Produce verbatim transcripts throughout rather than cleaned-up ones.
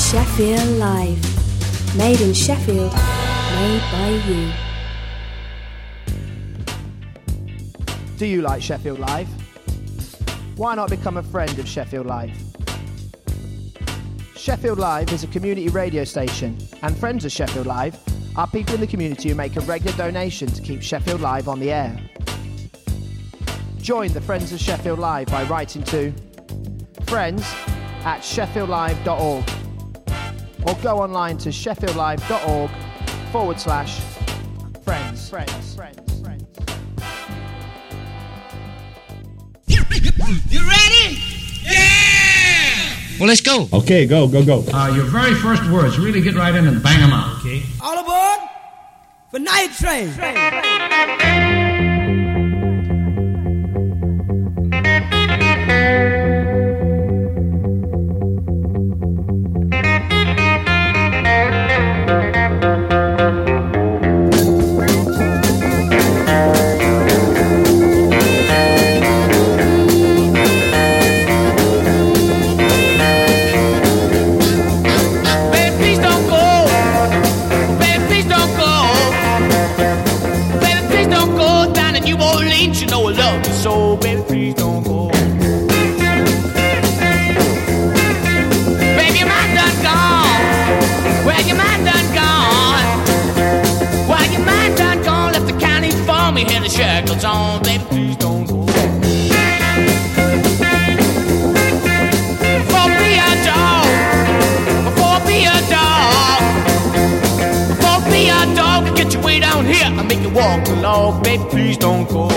Sheffield Live. Made in Sheffield, made by you. Do you like Sheffield Live? Why not become a friend of Sheffield Live? Sheffield Live is a community radio station, and friends of Sheffield Live are people in the community who make a regular donation to keep Sheffield Live on the air. Join the Friends of Sheffield Live by writing to friends at sheffield live dot org or go online to sheffieldlive.org forward slash friends. Friends. Friends. Friends. You ready? Yeah! Well, let's go. Okay, go, go, go. Uh, your very first words, really get right in and bang them out. Okay. All aboard for Night Train. So, baby, please don't go. Baby, your mind done gone. Well, your mind done gone. Well, your mind done gone. Left the county for me, had the shackles on. Baby, please don't go. For be a dog. For be a dog. For be a dog. Get your way down here and make you walk along. Baby, please don't go.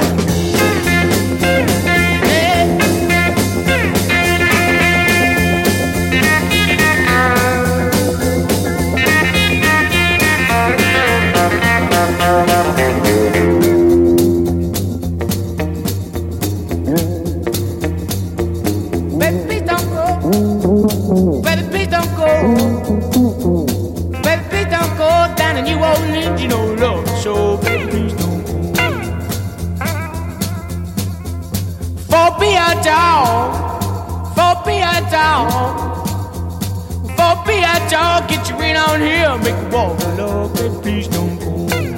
Get you in on here, make you walk along, baby, please don't go.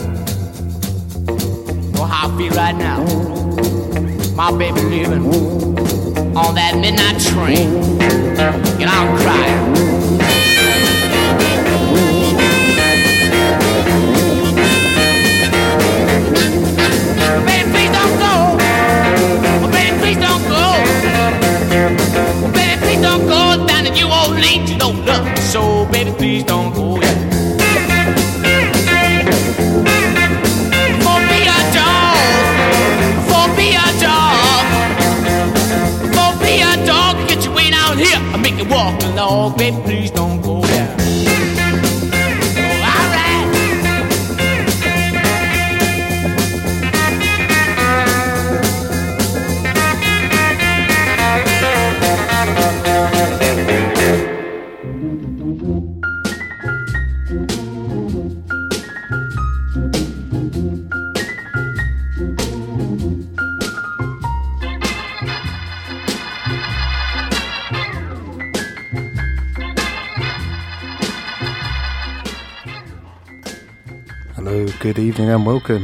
Know how I feel right now. My baby living on that midnight train. Get out crying. Baby, please don't go. Oh, baby, please don't go. Oh, baby, please don't go down to New Orleans, you know love. So, baby, please don't go, yeah. For be a dog, for be a dog, for be a dog, get your way down here, I make you walk along, baby, please don't go, yeah. Good evening and welcome.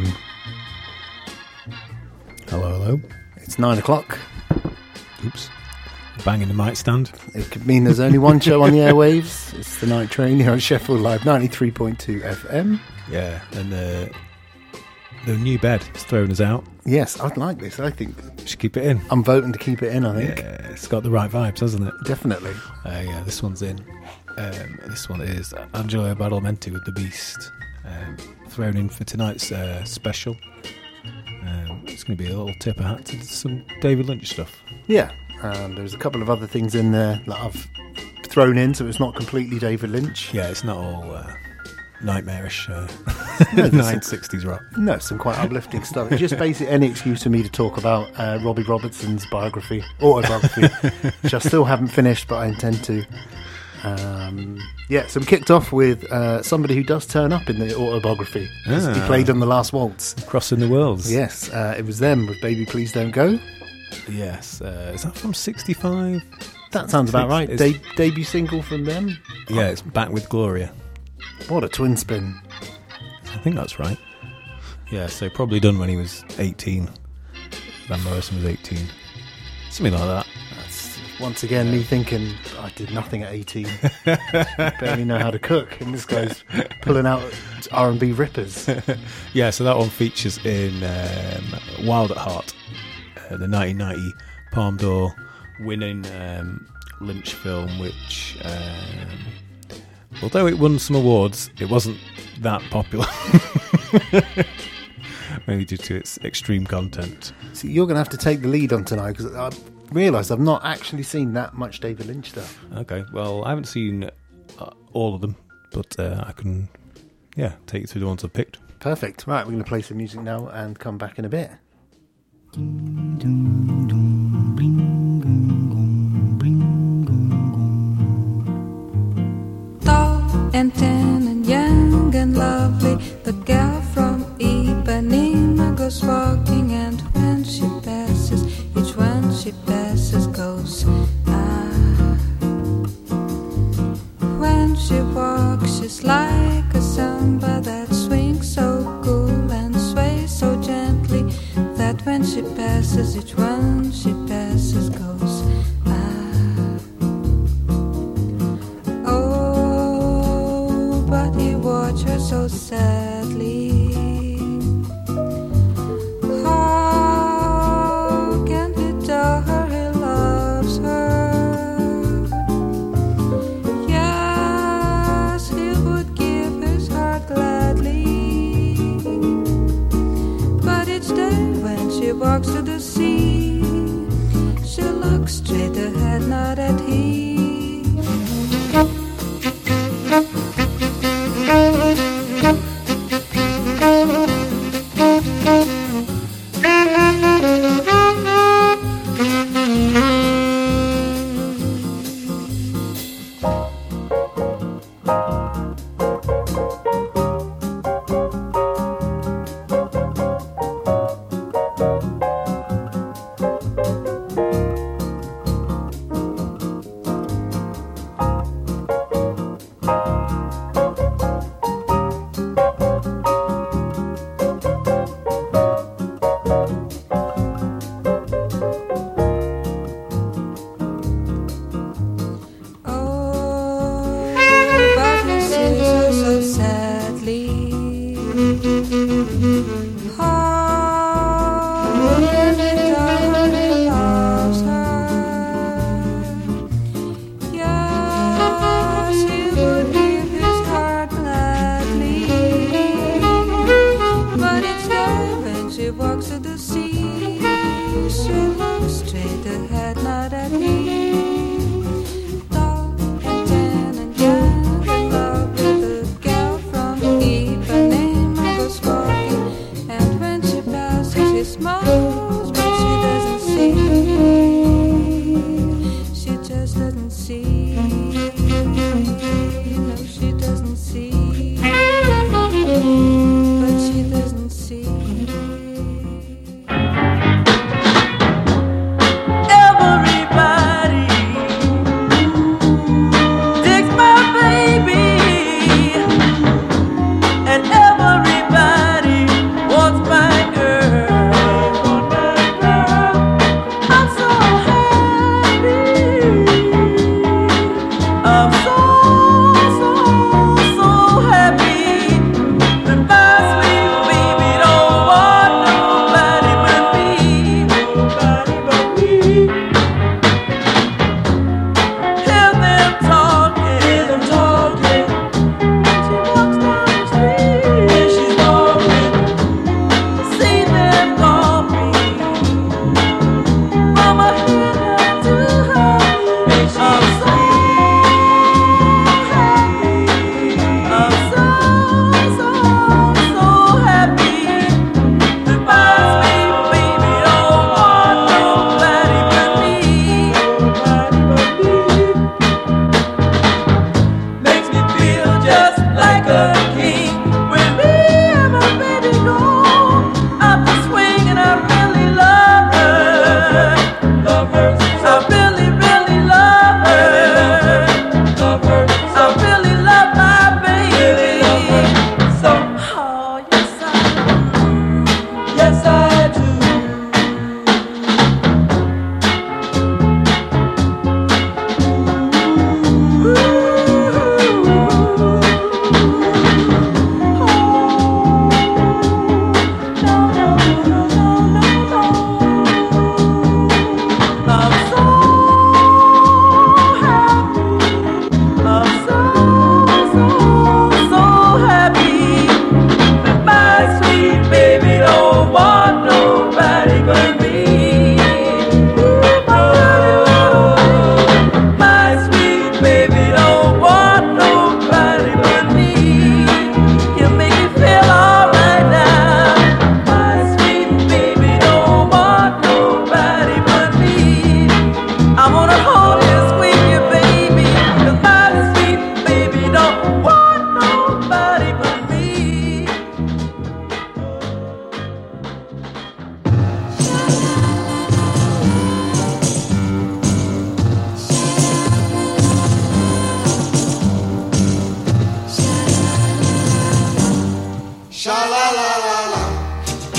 Hello, hello. It's nine o'clock. Oops. Banging the mic stand. It could mean there's only one show on the airwaves. It's the Night Train here on Sheffield Live ninety-three point two F M. Yeah, and uh, the new bed is throwing us out. Yes, I'd like this. I think we should keep it in. I'm voting to keep it in, I think. Yeah, it's got the right vibes, hasn't it? Definitely. Uh, yeah, this one's in. Um, this one is Angelo Badalamenti with The Beast. Um, thrown in for tonight's uh, special. Um, it's going to be a little tip of hat to some David Lynch stuff. Yeah, and there's a couple of other things in there that I've thrown in, so it's not completely David Lynch. Yeah, it's not all uh, nightmarish uh, no, nineteen sixties rock. No, some quite uplifting stuff. It's just basically any excuse for me to talk about uh, Robbie Robertson's biography, autobiography, which I still haven't finished, but I intend to. Um, yeah, so we kicked off with uh, somebody who does turn up in the autobiography. Ah. He played on The Last Waltz. Crossing the Worlds. Yes, uh, it was them with Baby Please Don't Go. Yes, uh, is that from sixty-five? That sounds about right. It's- De- debut single from them. Yeah, it's Back with Gloria. What a twin spin. I think that's right. Yeah, so probably done when he was eighteen. Van Morrison was eighteen. Something like that. That's once again me thinking I did nothing at eighteen. Barely know how to cook, and this guy's pulling out R and B rippers. Yeah, so that one features in um, Wild at Heart, uh, the nineteen ninety Palme d'Or winning um, Lynch film, which, um, although it won some awards, it wasn't that popular. Maybe due to its extreme content. So you're going to have to take the lead on tonight, because I realised I've not actually seen that much David Lynch stuff. Okay, well, I haven't seen uh, all of them, but uh, I can, yeah, take you through the ones I've picked. Perfect. Right, we're going to play some music now and come back in a bit. Tall and tan and young and lovely, the girl from Ipanema goes walking, and when she passes, each one she passes goes ah. When she walks, she's like a samba that swings so cool and sways so gently, that when she passes, each one she passes goes ah. Oh, but he watched her so sadly. How can he tell her he loves her? Yes, he would give his heart gladly, but each day when she walks to the sea, she looks straight ahead, not at him.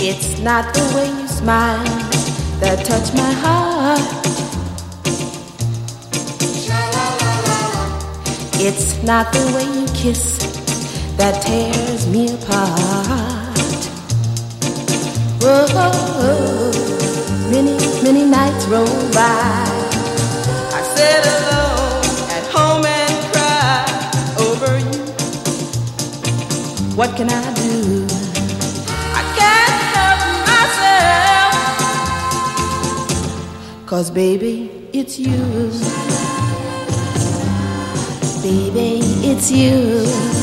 It's not the way you smile that touch my heart. It's not the way you kiss that tears me apart. Whoa, many, many nights roll by. I sit alone at home and cry over you. What can I do? I can't help myself. 'Cause baby, it's you. Baby, it's you.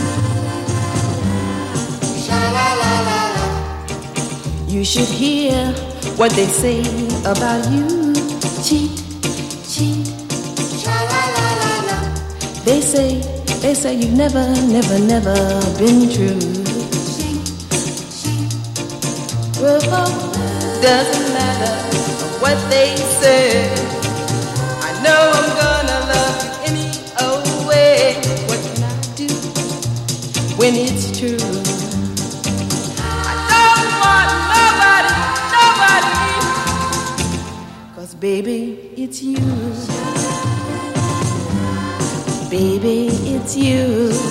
You should hear what they say about you. Cheat, cheat. They say, they say you've never, never, never been true. Well, doesn't matter what they say. I know I'm gonna love you any old way. What can I do when it's true? I don't want nobody, nobody. 'Cause baby, it's you. Baby, it's you.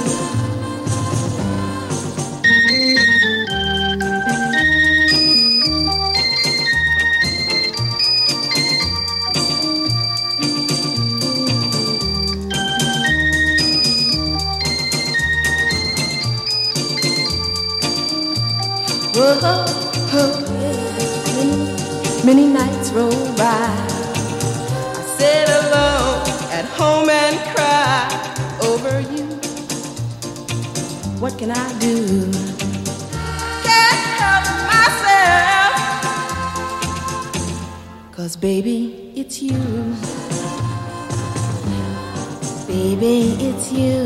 Whoa, oh, many, many nights roll by. I sit alone at home and cry over you. What can I do? Can't help myself. 'Cause baby, it's you. Baby, it's you.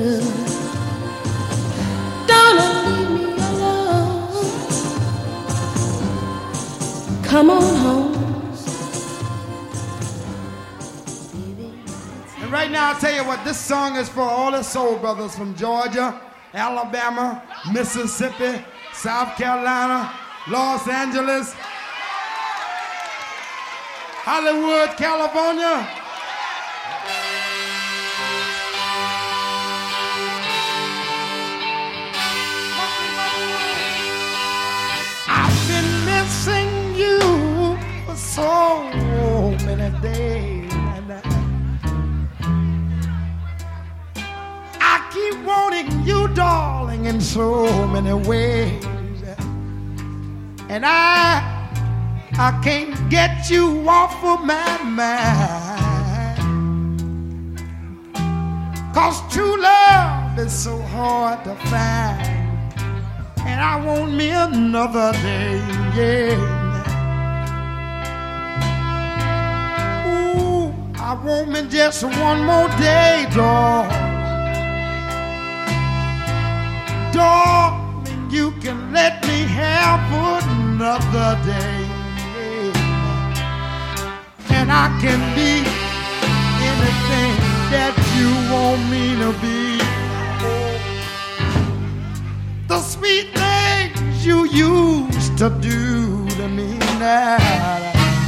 Don't leave me alone. Come on home. And right now, I'll tell you what, this song is for all the soul brothers from Georgia, Alabama, Mississippi, South Carolina, Los Angeles, Hollywood, California. I've been missing you for so many days, and I keep wanting you, darling, in so many ways, and I I can't get you off of my mind. 'Cause true love is so hard to find, and I want me another day, yeah. Ooh, I want me just one more day, darling. Darling, you can let me have another day, yeah. And I can be anything that you want me to be. The sweet things you used to do to me now.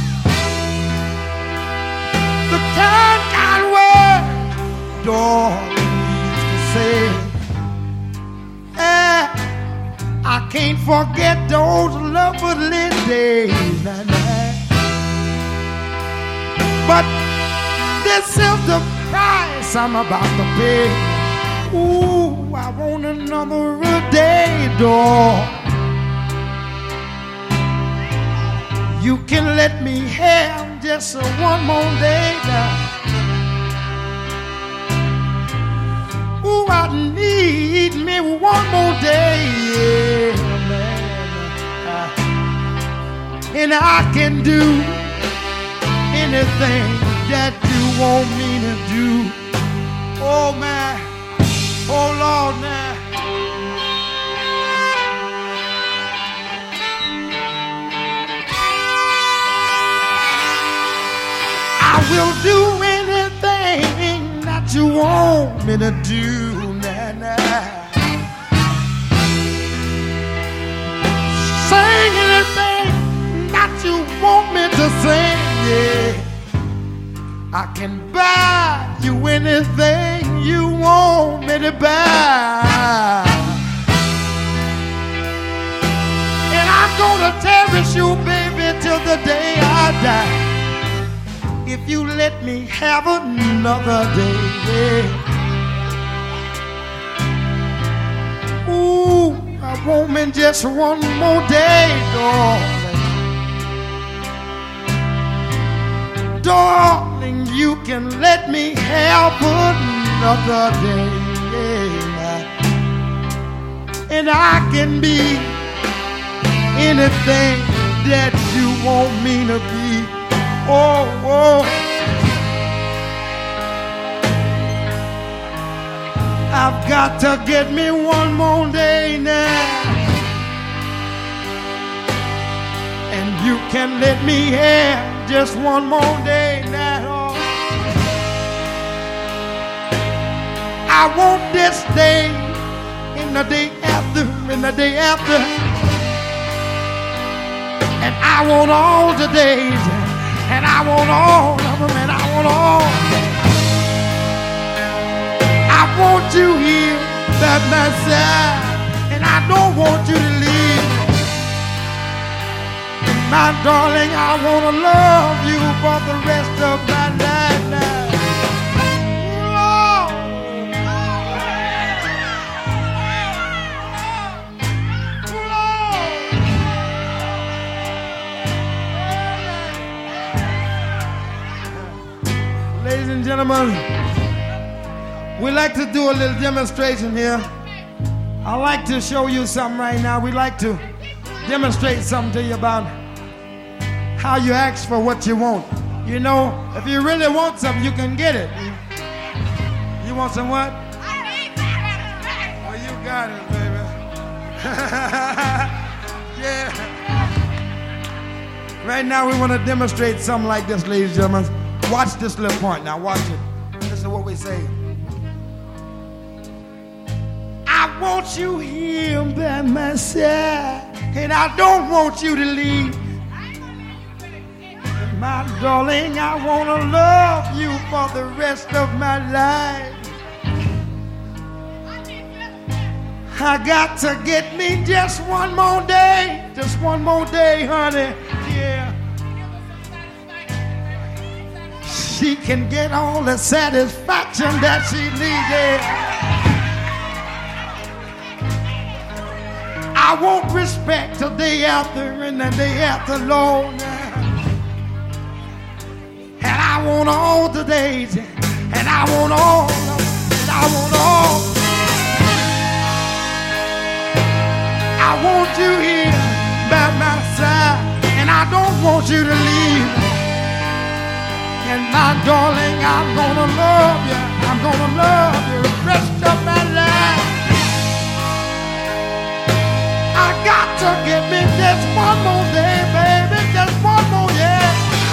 The kind, kind word, darling, used to say. Eh, I can't forget those lovely days. Nah, nah. But this is the price I'm about to pay. Ooh, I want another day, dog. You can let me have just one more day now. Ooh, I need me one more day, yeah, man. And I can do anything that you want me to do. Oh, man. Oh, Lord, now. I will do anything that you want me to do, nah, nah. Sing anything I can buy you anything you want me to buy. And I'm gonna cherish you, baby, till the day I die. If you let me have another day. Ooh, I want me just one more day, darling. Darling, you can let me have another day. And I can be anything that you want me to be. Oh, oh. I've got to get me one more day now. And you can let me have just one more day now. I want this day and the day after and the day after. And I want all the days. And I want all of them, and I want all. I want you here by my side, and I don't want you to leave. My darling, I want to love you for the rest of my life now. Ladies and gentlemen, we like to do a little demonstration here. I like to show you something right now. We like to demonstrate something to you about how you ask for what you want. You know, if you really want something, you can get it. You want some what? Oh, you got it, baby. Yeah. Right now, we want to demonstrate something like this, ladies and gentlemen. Watch this little point now, watch it. This is what we say. I want you here by my side, and I don't want you to leave. My darling, I want to love you for the rest of my life. I got to get me just one more day, just one more day, honey, yeah. She can get all the satisfaction that she needed. I want respect the day after and the day after long. And I want all the days, and I want all, and I want all. I want you here by my side, and I don't want you to leave. And my darling, I'm gonna love you. I'm gonna love you the rest of my life. I got to get me just one more day, baby. Just one more, yeah.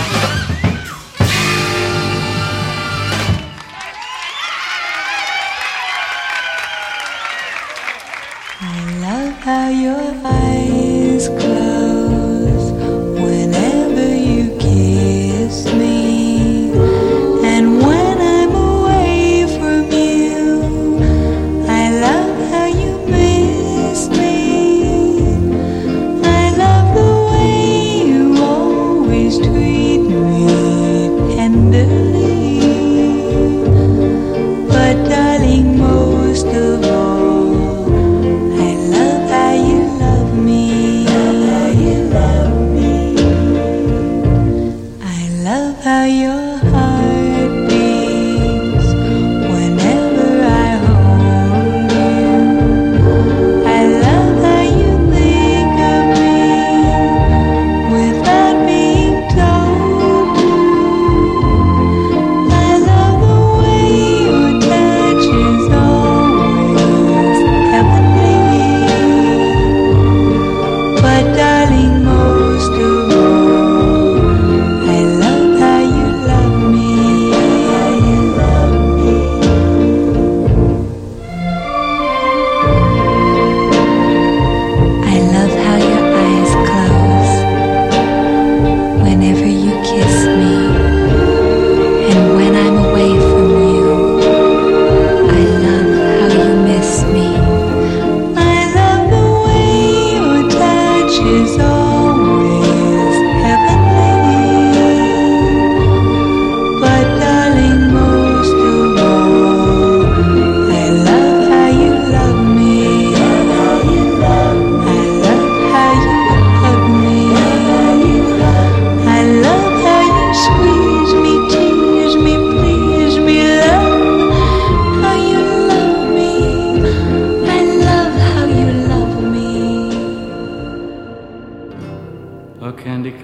I love how your eyes close whenever you kiss me. And when I'm away from you, I love how you miss me. I love the way you always treat me tenderly. But darling, most of all, I love how you love me.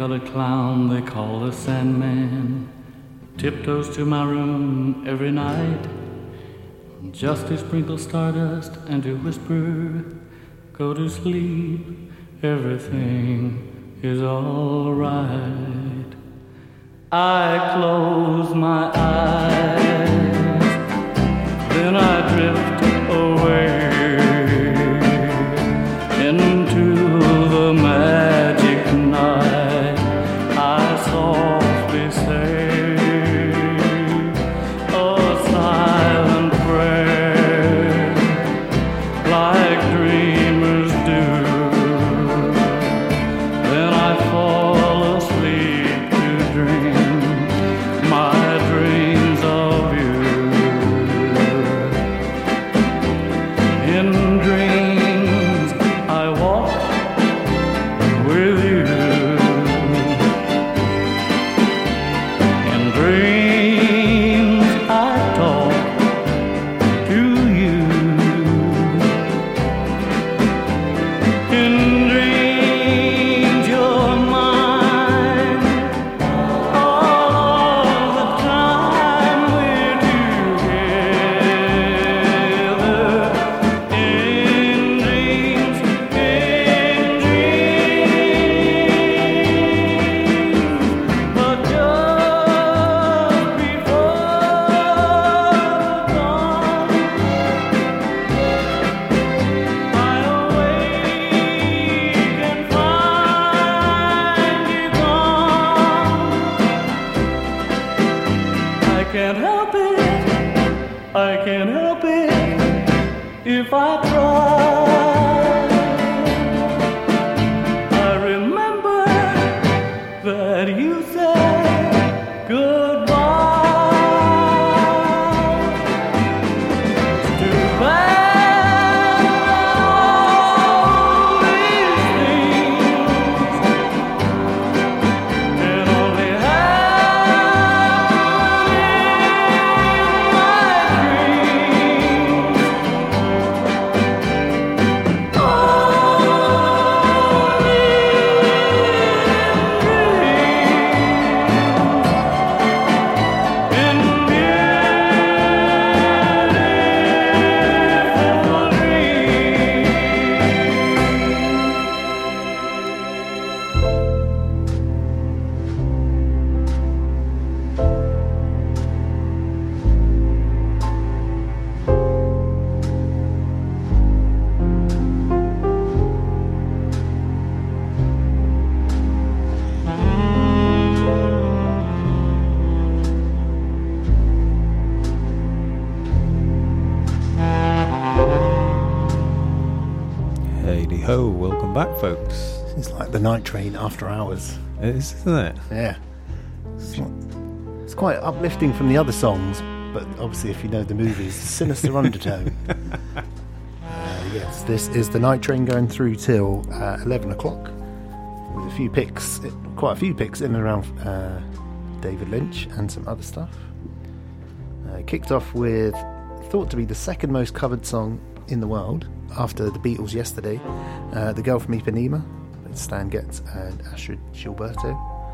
colored clown they call the Sandman tiptoes to my room every night just to sprinkle stardust and to whisper, go to sleep, everything is all right. I close my eyes, then I drift away into the magic night. I softly say a silent prayer like dreamers do. Then I fall asleep to dream my dreams of you. In dreams I walk with you. In dreams I talk to you. In dreams you're mine. All the time we're together. In dreams, in dreams. But just before dawn, I awake and find you gone. I can't help it, I can't help it if I try. I remember that you said goodbye. It's too bad all these things can only happen in my dreams. Hey ho, welcome back, folks. It's like the Night Train after hours. It is, isn't it? Yeah. It's, not, it's quite uplifting from the other songs, but obviously if you know the movies, sinister undertone. Uh, yes, this is the Night Train going through till uh, eleven o'clock with a few picks, quite a few picks in and around uh, David Lynch and some other stuff. Uh, kicked off with thought to be the second most covered song in the world after the Beatles Yesterday, uh, The Girl from Ipanema, with Stan Getz and Astrid Gilberto.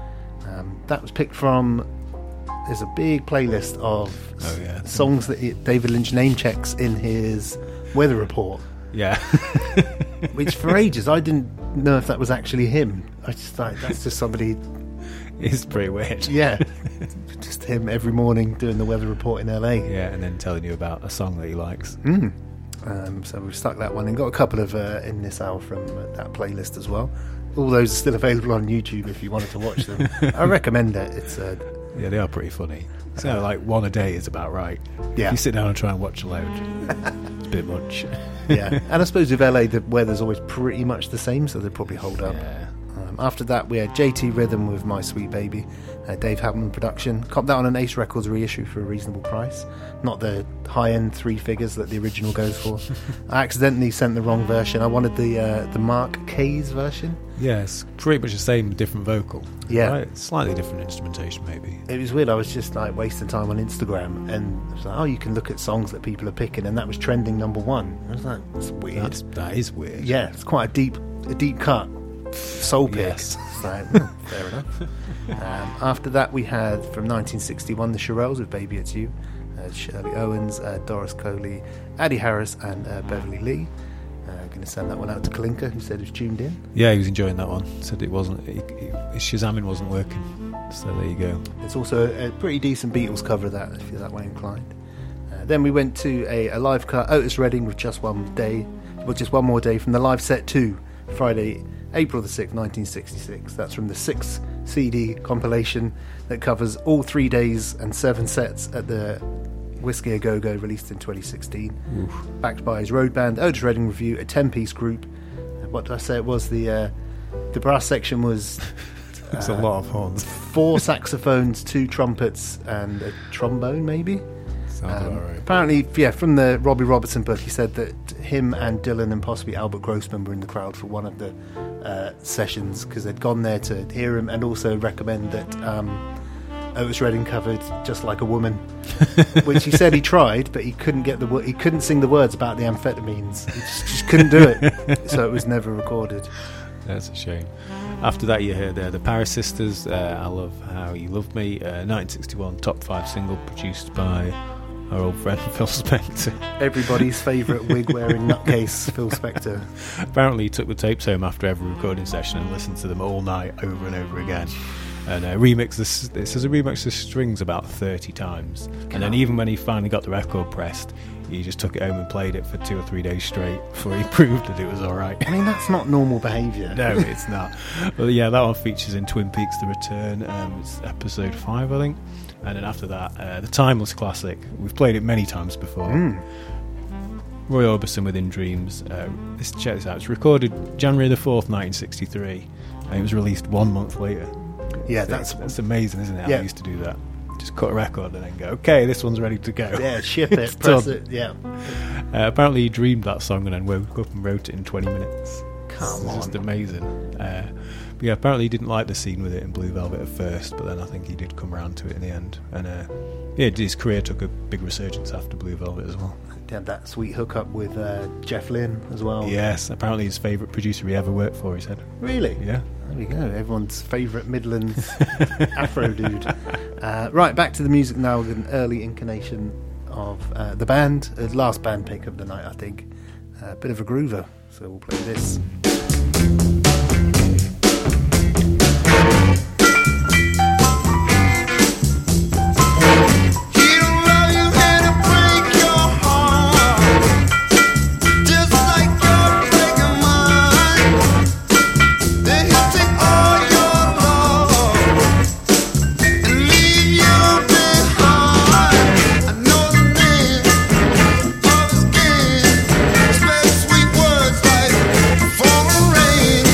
Um, that was picked from, there's a big playlist of Oh, yeah. songs that it, David Lynch name checks in his weather report, Yeah. which for ages I didn't know if that was actually him. I just thought that's just somebody, It's pretty weird. yeah, just him every morning doing the weather report in L A. Yeah, and then telling you about a song that he likes. Mm. Um, so we've stuck that one and got a couple of uh, in this hour from uh, that playlist as well. All those are still available on YouTube if you wanted to watch them. I recommend it. It's uh, Yeah, they are pretty funny. So, like, one a day is about right. Yeah. If you sit down and try and watch a load, it's a bit much. yeah, and I suppose with L A the weather's always pretty much the same, so they probably hold up. Yeah. Um, after that, we had J T Rhythm with My Sweet Baby, uh, Dave Hammond production. Copped that on an Ace Records reissue for a reasonable price. Not the high-end three figures that the original goes for. I accidentally sent the wrong version. I wanted the uh, the Mark K's version. Yeah, it's pretty much the same, different vocal. Yeah. Right? Slightly different instrumentation, maybe. It was weird. I was just like wasting time on Instagram, and I was like, oh, you can look at songs that people are picking, and that was trending number one. I was like, that's weird. That's, that is weird. Yeah, it's quite a deep, a deep cut. soul pick. Yes. So, well, fair enough. Um, after that, we had from nineteen sixty-one the Shirelles with Baby It's You, uh, Shirley Owens, uh, Doris Coley, Addie Harris, and uh, Beverly Lee. Uh, going to send that one out to Kalinka, who said he was tuned in. Yeah, he was enjoying that one. Said it wasn't, he, he, his Shazamming wasn't working. So there you go. There's also a pretty decent Beatles cover of that, if you're that way inclined. Uh, then we went to a, a live cut, Otis Redding with Just One Day, well, just one more day from the live set two, Friday, April the sixth, nineteen sixty-six. That's from the six C D compilation that covers all three days and seven sets at the Whiskey A Go Go, released in twenty sixteen. Oof. Backed by his road band, Otis Redding Review, a ten-piece group. Uh, what did I say? It was the uh, the brass section was. It's uh, a lot of horns. Four saxophones, two trumpets, and a trombone, maybe. Sounds Um, about right. apparently, yeah, from the Robbie Robertson book, he said that him and Dylan and possibly Albert Grossman were in the crowd for one of the uh, sessions because they'd gone there to hear him, and also recommend that um, Otis Redding covered "Just Like a Woman," which he said he tried, but he couldn't get the wo- he couldn't sing the words about the amphetamines. He just, just couldn't do it, so it was never recorded. That's a shame. After that, you heard uh, the Paris Sisters, uh, I Love How You Love Me, uh, nineteen sixty-one top five single produced by our old friend Phil Spector. Everybody's favourite wig-wearing nutcase, Phil Spector. Apparently, he took the tapes home after every recording session and listened to them all night over and over again. And uh, remix this. This is a remix of strings about thirty times. God. And then even when he finally got the record pressed, he just took it home and played it for two or three days straight before he proved that it was all right. I mean, that's not normal behaviour. No, it's not. Well, yeah, that one features in Twin Peaks: The Return. Um, it's episode five, I think. And then after that, uh, the timeless classic. We've played it many times before. Mm. Roy Orbison with In Dreams. Uh, this, check this out. It's recorded January the fourth, nineteen sixty-three, and it was released one month later. Yeah, so that's that's amazing, isn't it? How yeah. they used to do that. Just cut a record and then go, okay, this one's ready to go. Yeah, ship it, press done. it, yeah. Uh, apparently, he dreamed that song and then woke up and wrote it in twenty minutes. Come it's on. just amazing. Uh, but yeah, apparently he didn't like the scene with it in Blue Velvet at first, but then I think he did come around to it in the end. And uh, yeah, his career took a big resurgence after Blue Velvet as well. He had that sweet hookup with uh, Jeff Lynne as well. Yes, apparently his favourite producer he ever worked for, he said. Really? Yeah. There we go, everyone's favourite Midlands Afro dude. Uh, right, back to the music now with an early incarnation of uh, the band, uh, last band pick of the night, I think. A uh, bit of a groover, so we'll play this. Sweet words like falling rain.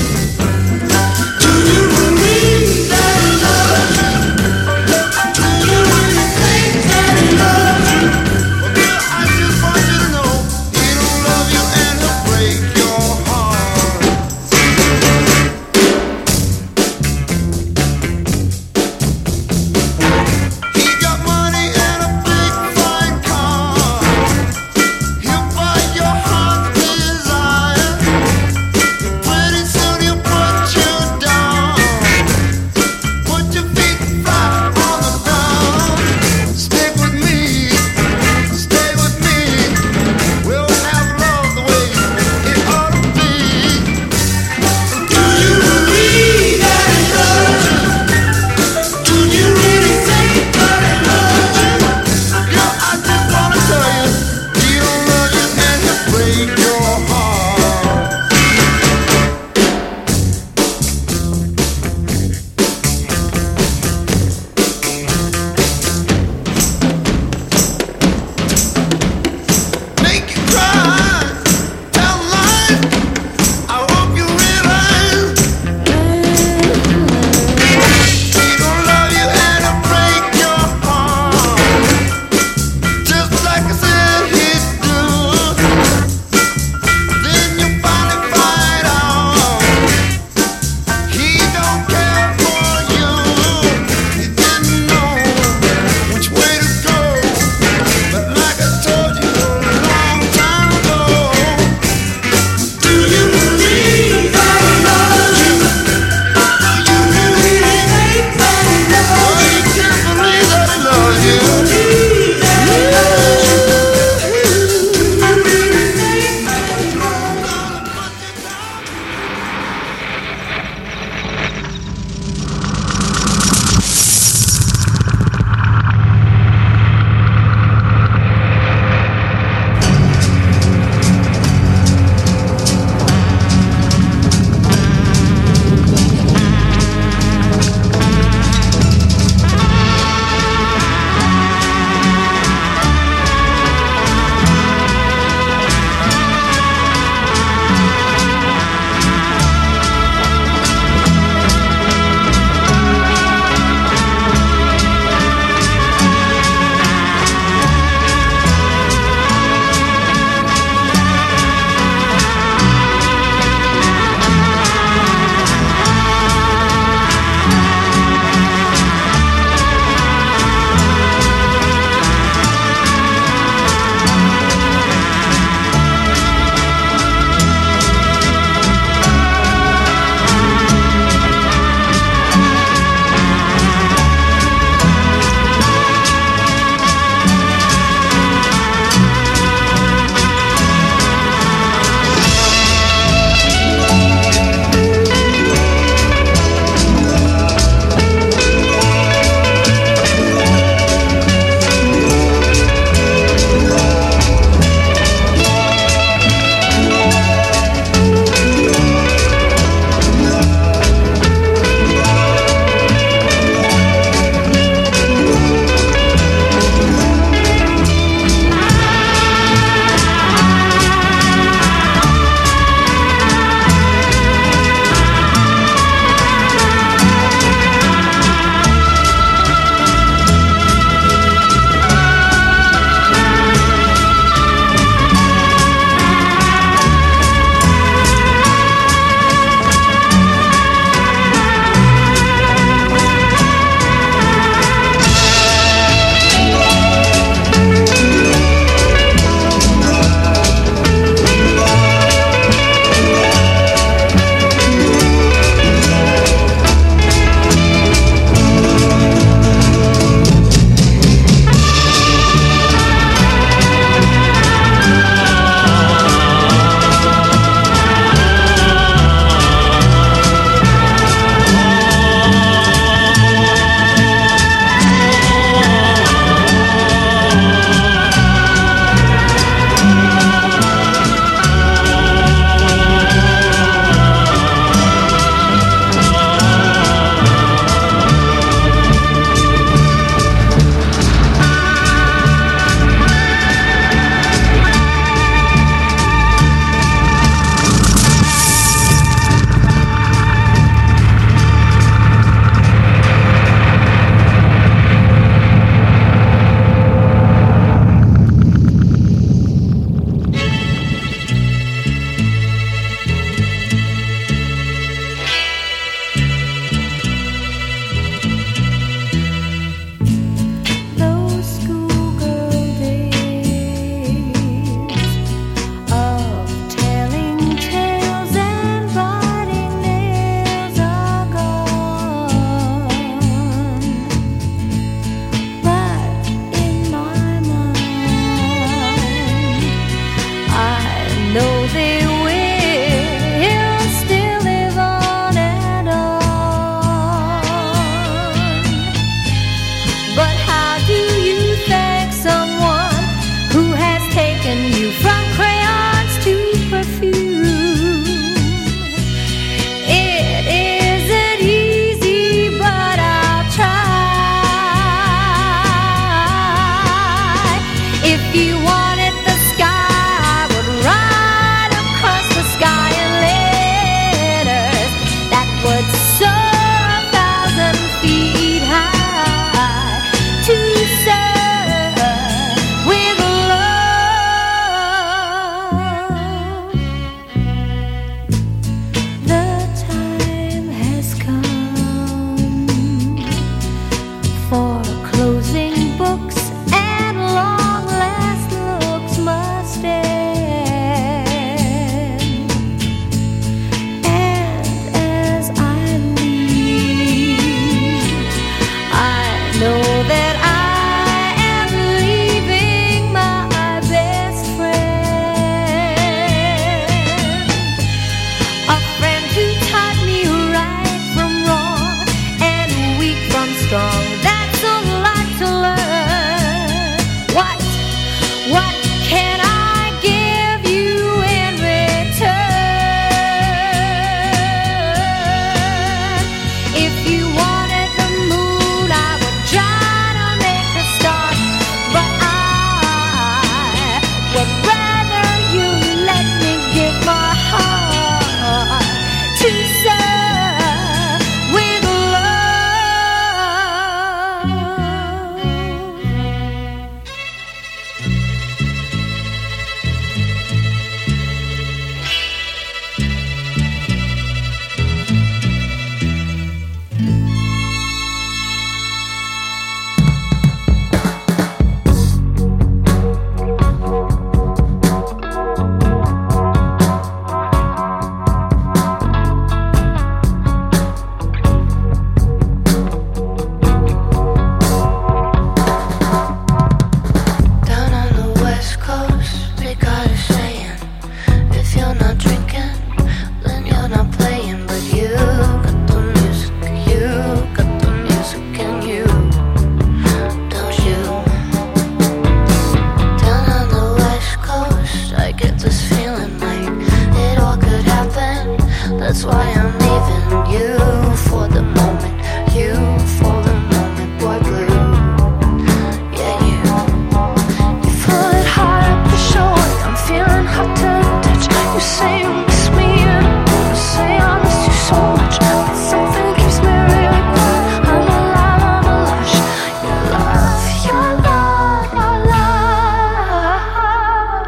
That's why I'm leaving you for the moment. You for the moment, boy blue. Yeah, you. You pull it hard up the shore. I'm feeling hot to the touch. You say you miss me and you say I miss you so much. But something keeps me really quiet. I'm alive, I'm alive. Your love, your love, your love.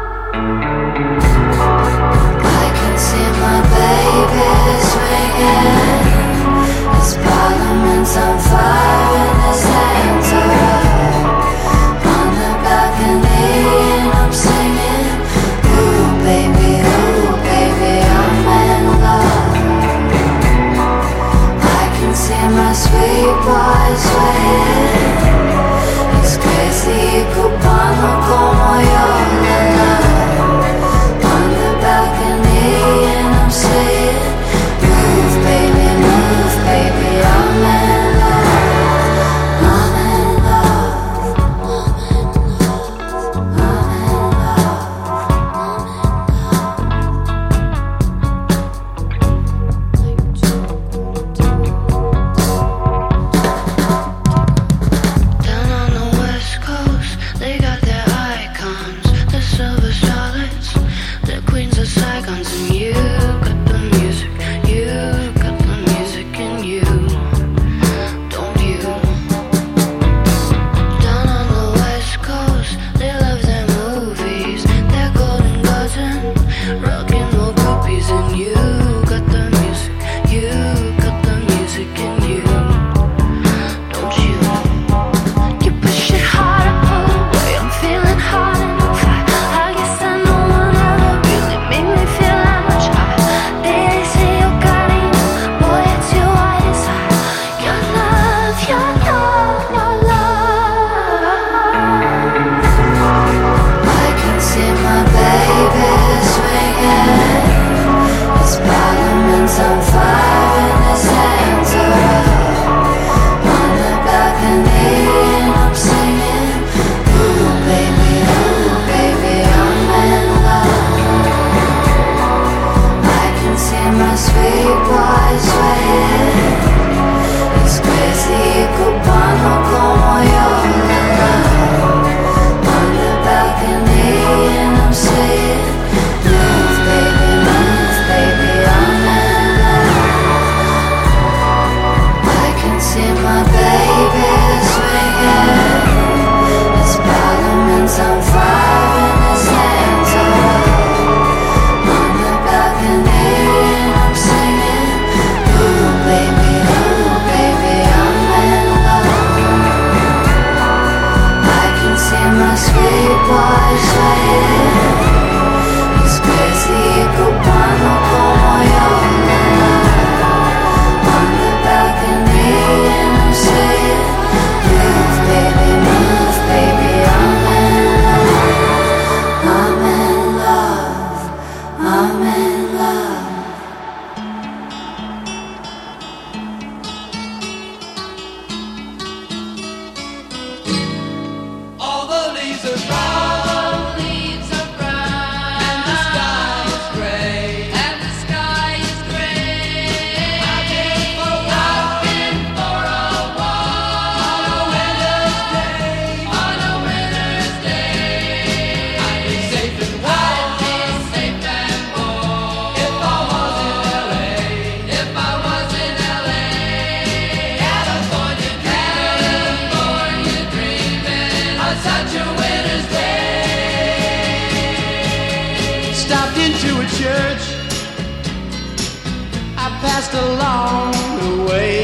I can see my baby swinging. His parliament's on fire and his hands are up on the balcony and I'm singing. Ooh baby, ooh baby, I'm in love. I can see my sweet boy swaying. He's crazy, cubano como yo, la la. On the balcony and I'm saying, move baby, move baby, I'm in love. I'm in love. I'm in love. I'm Down on the west coast, they got their icons, the silver starlets, the queens of Saigons, and you got the music, you got the music in you, don't you? Down on the west coast, they love their movies, their golden cousin, rockin' more groupies, and you got the music, you got the music in you, don't you? You push it hard, I pull away. I'm feeling hot and on fire. I guess I know one ever really made me feel that much higher. They say you got it, boy, it's your white desire. Your love, your love, your love. I can see my baby swinging. His parliament's on fire and his hands are up on the balcony and I'm singing. Ooh baby, ooh baby, I'm in love. I can see my sweet boy swaying. He's crazy, cubano como yo, la la. On the balcony and I'm saying, move baby, move baby, I'm in love. I can see my baby swinging. His parliament's on fire and his hands are up on the balcony and I'm singing. Ooh baby, ooh baby, I'm in love. I can see my sweet boy swaying. He's crazy, cubano como yo, la la. On the balcony and I'm saying, move baby, move baby, I'm in love. I'm in love. I'm in love. All the leaves are brown, leaves are brown, and the sky is gray, and the sky is gray. I've been for a walk, I've been for a walk on a winter's day, on a winter's day. I'd be safe and warm, I'd be safe and warm if I was in L A, if I was in L A. California dreaming, California dreaming on such a winter's day. Stopped into a church. I passed along the way.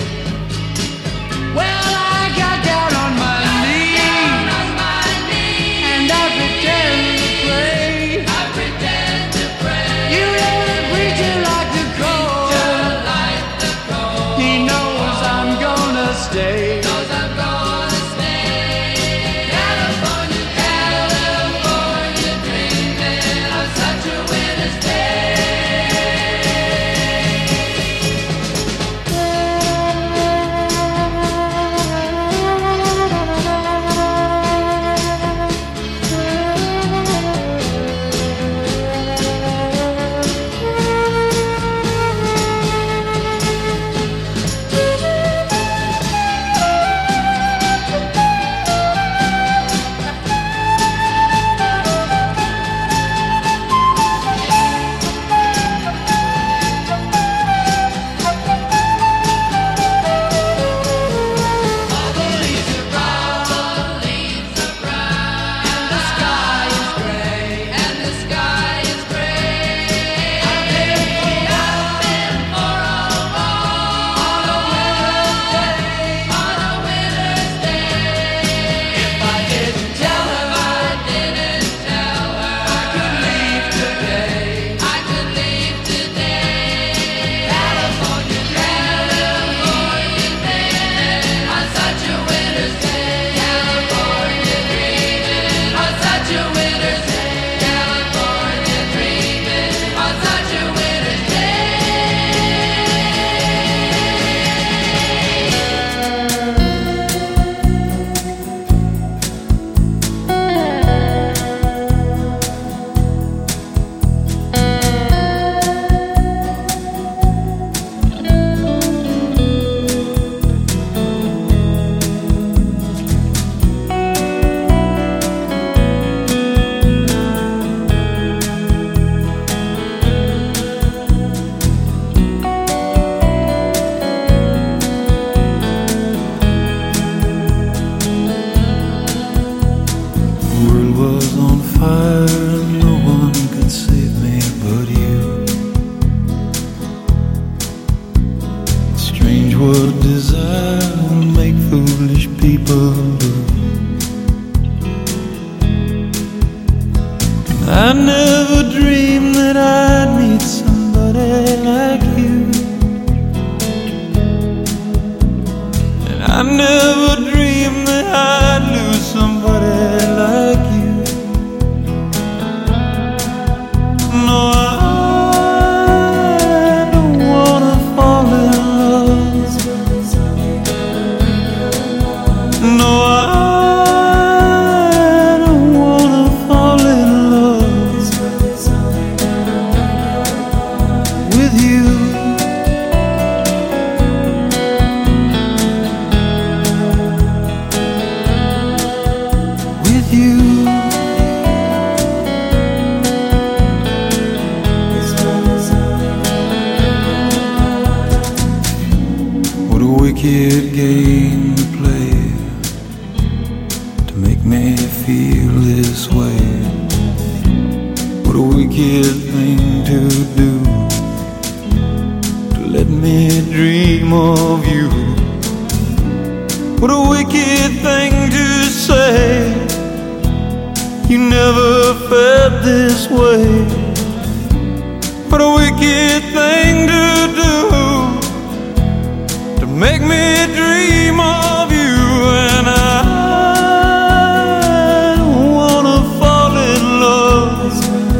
Well, I got down on my knees and I pretend to pray. I pretend to pray. You know the preacher like the cold. Like the cold. He knows I'm gonna stay. Knows I'm gonna stay. California, California dreaming on such a winter's day. wicked game to play to make me feel this way. What a wicked thing to do, to let me dream of you. What a wicked thing to say, you never felt this way. What a wicked thing to do, to make me dream of you. And I don't wanna fall in love.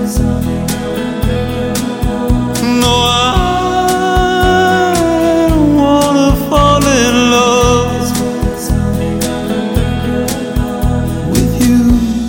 No, I don't wanna fall in love with you.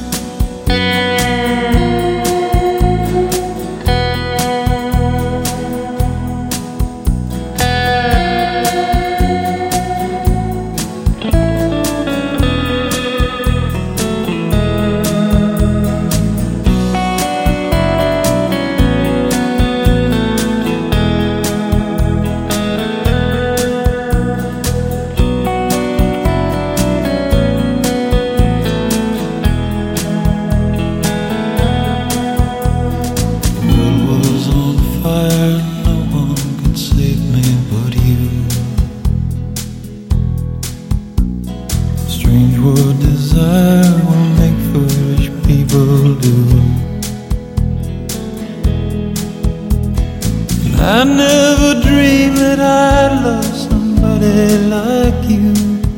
I never dreamed that I'd love somebody like you.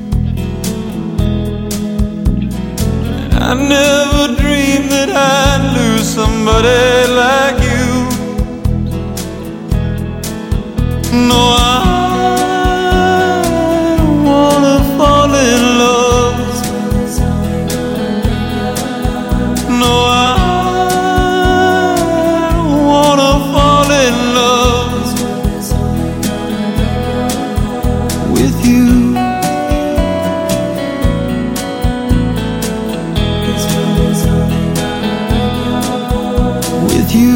I never dreamed that I'd lose somebody like you. No, I don't wanna fall in love. No, I don't wanna fall in love with you. With you.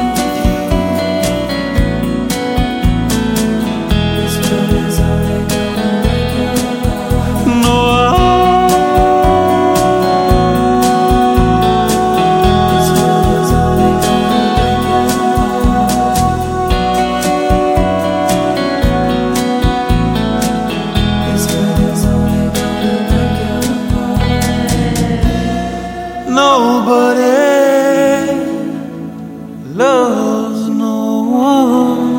No, nobody loves no one.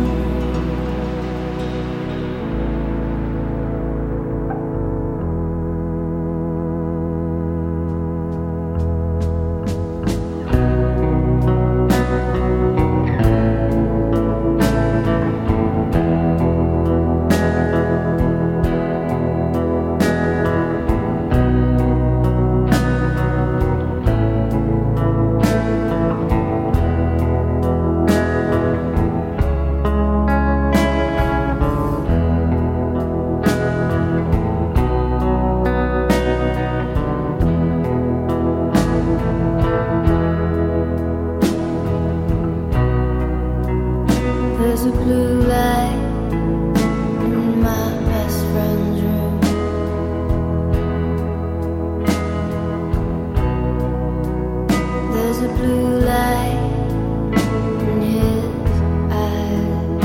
There's a blue light in my best friend's room. There's a blue light in his eyes.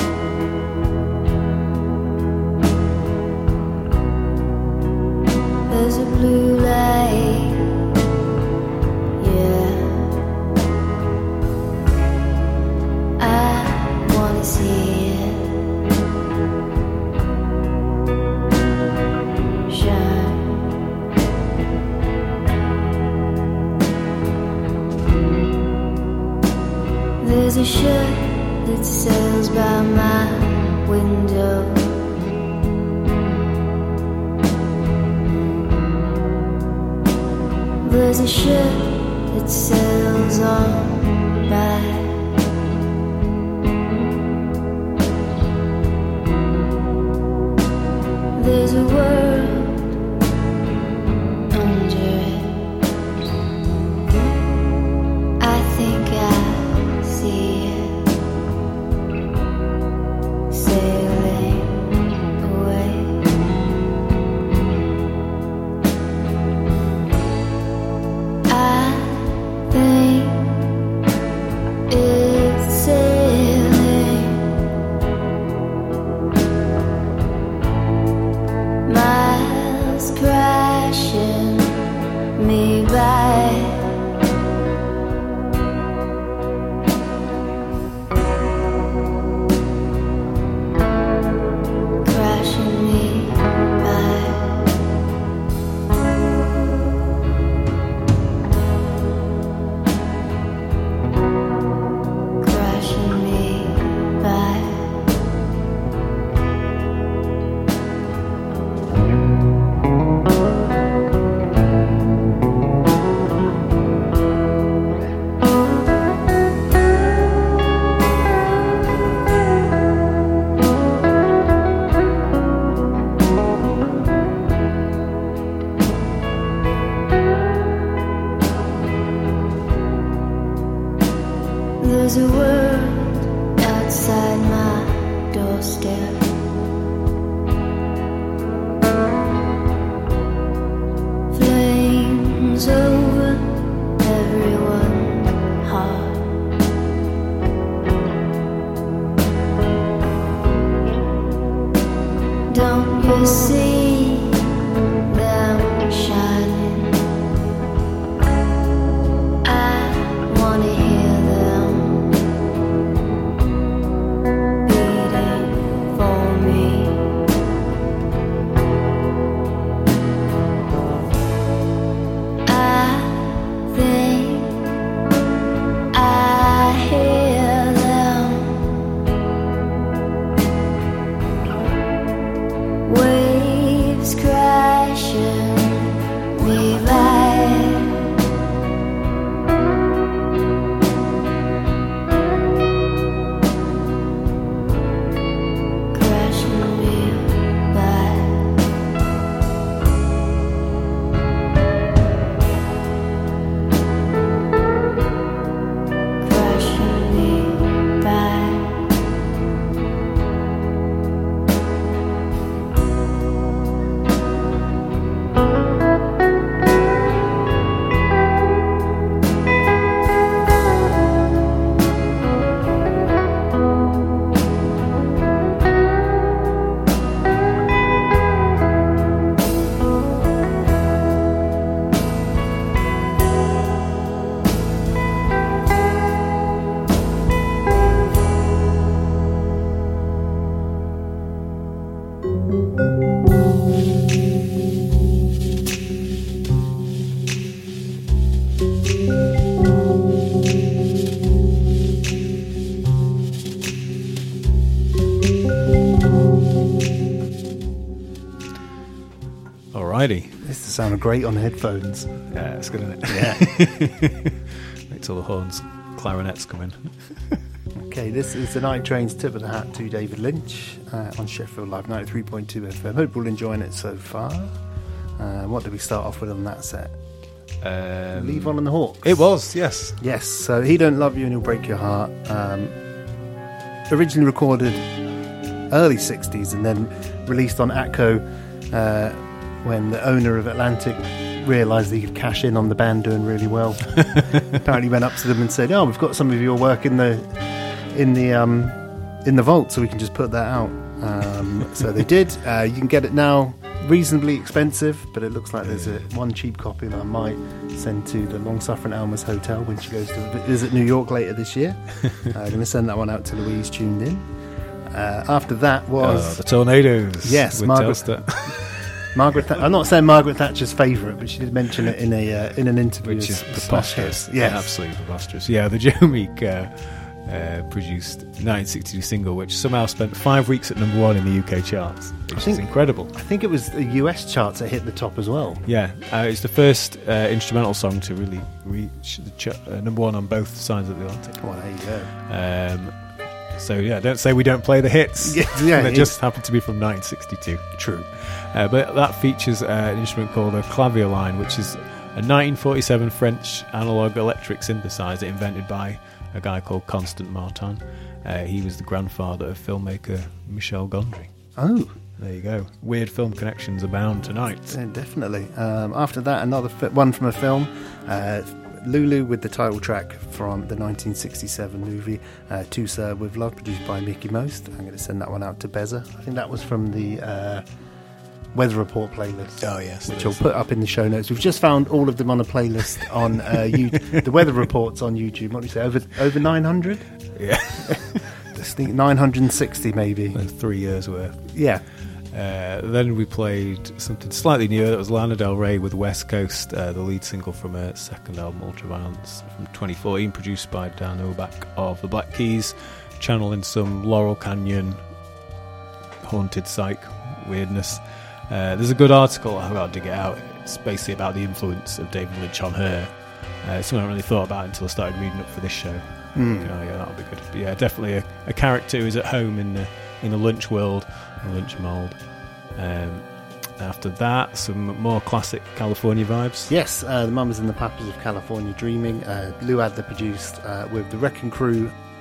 There's a blue light, yeah. I wanna see it shine. There's a ship that sails by my window. There's a ship that sails on by. There's a world under it. I think I see it sailing away. world outside my doorstep. Flames over everyone's heart. Don't you see them shining? I wanna hear them beating for me. I think I hear them waves crashing, we ride. Crashing me by. Crashing me by. Alrighty. This sounded great on headphones. Yeah, it's good, isn't it? Yeah. Wait till the horns, clarinets come in. Okay, this is the Night Train's tip of the hat to David Lynch uh, on Sheffield Live ninety-three point two F M. Hope you're all enjoying it so far. Uh, what did we start off with on that set? Um, Leave On and the Hawks. It was, yes. Yes, so He Don't Love You and He'll Break Your Heart. Um, originally recorded early sixties and then released on Atco uh, when the owner of Atlantic realised he could cash in on the band doing really well. Apparently went up to them and said, "Oh, we've got some of your work in the in the um, in the vault, so we can just put that out." Um, so they did. Uh, you can get it now, reasonably expensive, but it looks like there's a one cheap copy that I might send to the long-suffering Alma's Hotel when she goes to visit New York later this year. I'm going to send that one out to Louise tuned in. Uh, after that was oh, the Tornadoes. Yes, with Margaret. Telstar. Margaret. Th- I'm not saying Margaret Thatcher's favourite, but she did mention it in a uh, in an interview, Which is as- preposterous. Yes. Absolutely preposterous. Yeah, the Joe Meek uh, uh, produced nineteen sixty-two single, which somehow spent five weeks at number one in the U K charts, which think- is incredible. I think it was the U S charts that hit the top as well. Yeah, uh, it's the first uh, instrumental song to really reach the ch- uh, number one on both sides of the Atlantic. Well, there you go. Um, so yeah, don't say we don't play the hits. Yeah, yeah, they it- just happen to be from nineteen sixty-two. True, uh, but that features uh, an instrument called a clavier line, which is a nineteen forty-seven French analog electric synthesizer invented by a guy called Constant Martin. Uh, he was the grandfather of filmmaker Michel Gondry. Oh, there you go. Weird film connections abound tonight. Yeah, definitely. Um, after that, another fi- one from a film, uh, Lulu with the title track from the nineteen sixty-seven movie uh, To Sir With Love, produced by Mickey Most. I'm going to send that one out to Beza. I think that was from the uh, Weather Report playlist. Oh, yes. Which I'll put up in the show notes. We've just found all of them on a playlist on uh, YouTube. The Weather Report's on YouTube. What do you say? Over over nine hundred? Yeah. I think nine hundred sixty maybe. That's three years worth. Yeah. Uh, then we played something slightly newer. That was Lana Del Rey with West Coast, uh, the lead single from her second album, Ultraviolence, from twenty fourteen, produced by Dan Oback of the Black Keys, channeling some Laurel Canyon haunted psych weirdness. Uh, there's a good article, I've got to dig it out. It's basically about the influence of David Lynch on her. Uh, it's something I haven't really thought about until I started reading up for this show. Mm. Oh yeah, that'll be good. But yeah, definitely a, a character who's at home in the in the Lynch world, the Lynch mould. Um, after that, some more classic California vibes. Yes, uh, the Mamas and the Papas of California Dreaming. Uh, Lou Adler produced uh, with the Wrecking Crew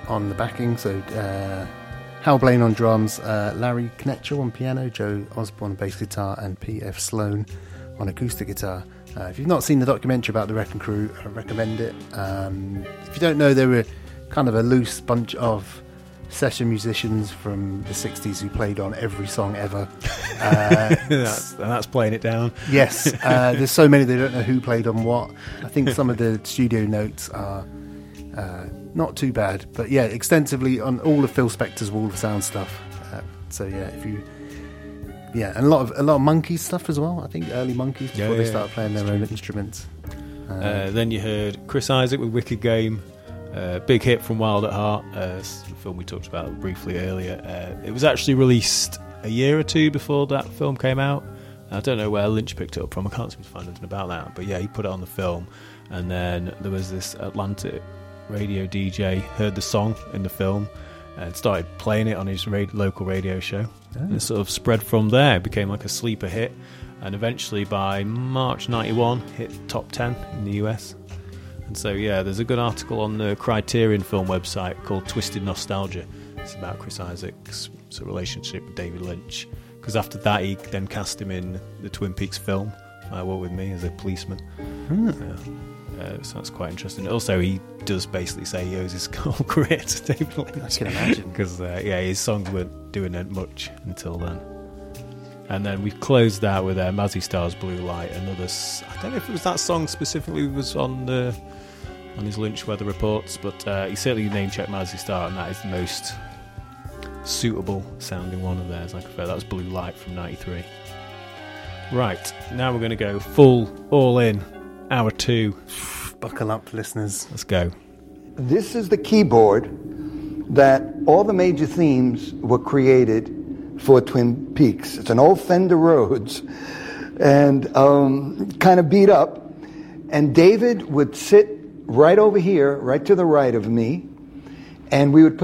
on the backing. So uh, Hal Blaine on drums, uh, Larry Knetchell on piano, Joe Osborne on bass guitar, and P F Sloan on acoustic guitar. Uh, if you've not seen the documentary about the Wrecking Crew, I recommend it. Um, if you don't know, they were kind of a loose bunch of session musicians from the sixties who played on every song ever. Uh, that's, that's playing it down. Yes, uh, there's so many they don't know who played on what. I think some of the studio notes are uh, not too bad, but yeah, extensively on all of Phil Spector's Wall of Sound stuff. Uh, so yeah, if you yeah, and a lot of a lot of Monkees stuff as well. I think early Monkees before yeah, they yeah, started playing their own instruments. Uh, uh, then you heard Chris Isaak with Wicked Game. Uh, big hit from Wild at Heart, uh, the film we talked about briefly earlier. Uh, it was actually released a year or two before that film came out. I don't know where Lynch picked it up from. I can't seem to find anything about that. But yeah, he put it on the film. And then there was this Atlantic radio D J, heard the song in the film and started playing it on his ra- local radio show. Oh. And it sort of spread from there. It became like a sleeper hit. And eventually by March ninety-one, hit top ten in the U S. And so, yeah, there's a good article on the Criterion film website called Twisted Nostalgia. It's about Chris Isaac's sort of relationship with David Lynch. Because after that, he then cast him in the Twin Peaks film, Fire Walk With Me, as a policeman. Hmm. Yeah. Uh, so that's quite interesting. Also, he does basically say he owes his whole career to David Lynch. I can imagine. Because, uh, yeah, his songs weren't doing it much until then. And then we closed out with uh, Mazzy Star's Blue Light. Another, s- I don't know if it was that song specifically was on the on his Lynch Weather Reports, but uh, he certainly name-checked Mazzy Star, and that is the most suitable sounding one of theirs. Like I said, that was Blue Light from ninety-three. Right, now we're going to go full, all in, hour two. Buckle up, listeners. Let's go. This is the keyboard that all the major themes were created for Twin Peaks. It's an old Fender Rhodes and um, kind of beat up. And David would sit right over here, right to the right of me, and we would put